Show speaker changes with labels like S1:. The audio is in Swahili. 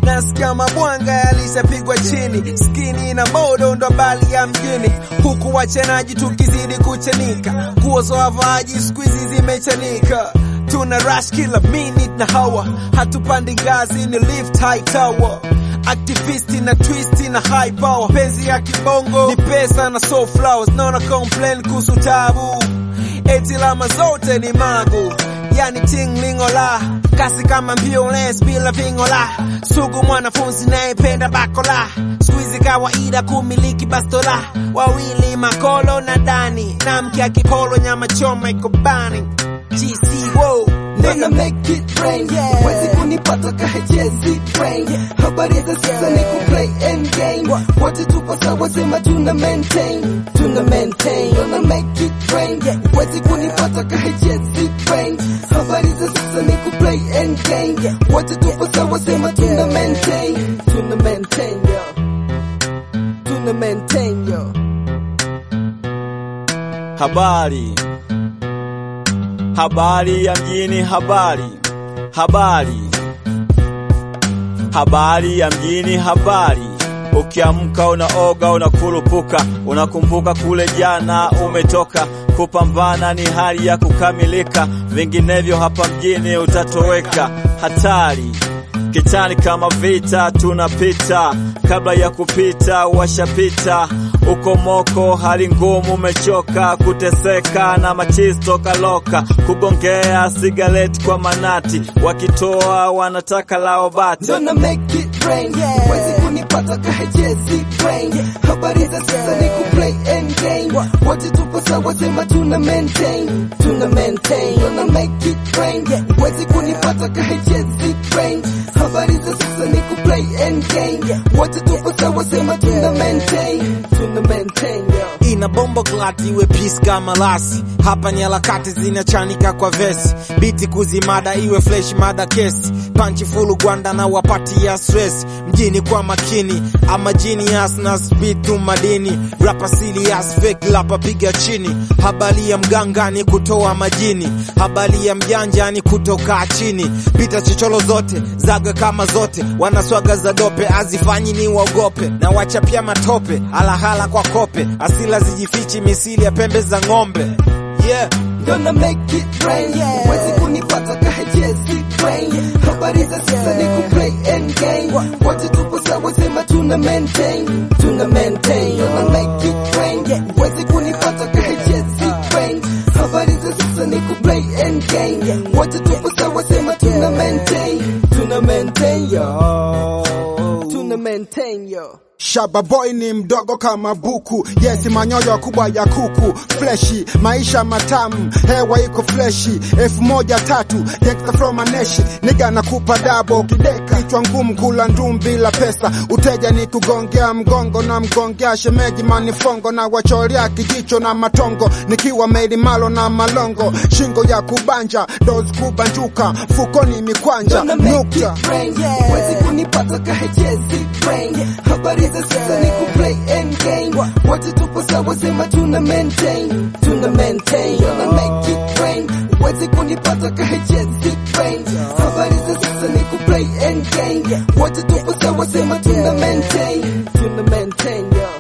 S1: nasikia mabwanga yalishapigwa chini, skini na modo ndo bali ya mjini, huku wachenaji tukizidi kuchanika, nguo za wavaaji squeezy zimechanika. Tuna rush kila minute na hawa, hatupandi ngazi ni lift high tower, activisti na twisti na high power, penzi ya kibongo ni pesa na soft flowers, naona complain kuhusu tabu, eti lama zote ni magu, yani tinglingola, kasi kama ambulance bila vingola, sugu mwanafunzi naependa bakola, squeezy kawaida kumiliki bastola, wawili makolo na dani, na mkia kipolo nyama choma ikobani, GC wow
S2: Gonna make it rain, yeah. Wezi kunipata kahejezi brain, habari za sasa ni kuplay endgame, wote tupo sawa sema tuna maintain, tuna maintain. Gonna make it rain, yeah. Wezi kunipata kahejezi brain, habari za sasa ni kuplay endgame, wote tupo sawa sema tuna maintain, tuna maintain yo, tuna maintain yo.
S3: Habari, habari ya mjini, habari, habari, habari ya mjini, habari. Ukiamka unaoga unakurupuka, unakumbuka kule jana umetoka, kupambana ni hali ya kukamilika, vinginevyo hapa mjini utatoweka. Hatari kichani kama vita tunapita, kabla ya kupita washapita, uko moko hali ngumu umechoka, kuteseka na machisto kaloka, kugongea sigareti kwa manati, wakitoa wanataka lao bati.
S2: Gonna make it rain, yeah. Wezi kunipata kahejezi brain, habari za sasa ni kuplay endgame, wote tupo sawa sema tuna maintain, tuna maintain. Gonna make it rain, yeah. Wezi kunipata kahejezi brain, habari za sasa ni kuplay endgame, wote tupo sawa sema tuna maintain, tuna maintain yo.
S1: Ina bombo glati iwe peace kama lasi, hapa ni harakati zinachanika kwa vesi, biti kuzimada iwe flash mada kesi, panchi fulu gwanda na wapati ya stress, mjini kwa makini ama genius na speed tu madini, rapa serious fake lapa piga chini, habari ya mganga ni kutoa majini, habari ya mjanja ni kutoka chini, pita chicholo zote zaga kama zote, wanaswaga za dope azifanyi ni waogope, na wachapia matope alahala kwa kope, asila zijifichi misili ya pembe za ng'ombe. Yeah,
S2: gonna make it rain, yeah. Wezi kunipata kahejezi brain, habari za sasa ni kuplay endgame, wote tupo sawa sema tuna maintain, tuna maintain. Gonna make it rain, yeah. Wezi kunipata kahejezi brain, habari za sasa ni kuplay endgame, wote tupo sawa sema tuna maintain, tuna maintain yo, tuna maintain yo.
S4: Shaba boy ni mdogo kama buku, yes manyoyo kubwa ya kuku, fleshi, maisha matamu, hewa iko fleshi, 1003, gangsta from a nation, nigga nakupa dabo, kideka, kichwa ngumu kula ndum bila pesa, uteja ni kugongea mgongo na mgongea shemeji manifongo, na wachoria kijicho na matongo, nikiwa made malo na malongo, shingo ya kubanja, dozi kubanjuka, fukoni mikwanja, nukta.
S2: Wezi kunipata kahejezi brain, habari za sasa ni kuplay endgame, wote tupo sawa sema tuna maintain, tuna maintain. Gonna make it rain, wezi kunipata kahejezi brain, habari za sasa ni kuplay endgame, wote tupo sawa sema tuna maintain, tuna maintain yo.